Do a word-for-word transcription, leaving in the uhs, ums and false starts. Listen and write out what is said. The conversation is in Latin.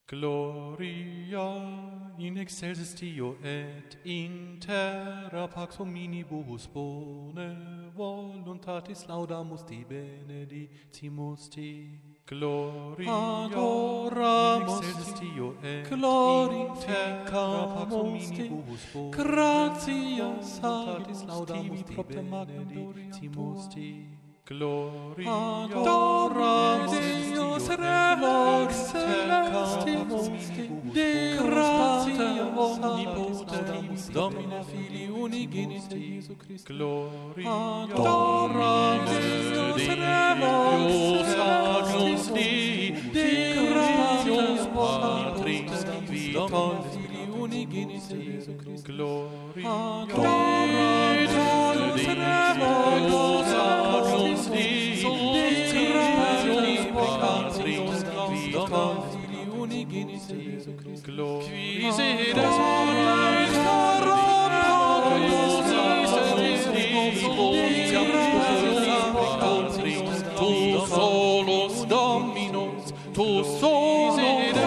Gloria in excelsis Deo et in terra pax hominibus bone voluntatis laudamus ti benedicimus ti. Gloria adoramus in excelsis Deo et Gloria in terra pax hominibus bone gratias voluntatis salus laudamus tibi ti propter magnum benedicimus gloriam ti. Gloria Adore Deus Rex Celestimus Deus Pater Omnipotens Domine Filii Unigenite Iesu Christi Gloria Adore Deus Rex Celestimus Deus Pater Omnipotens Domine Filii Unigenite Iesu Christi Gloria Adore Deus Rex Tu solus Dominus, tu solus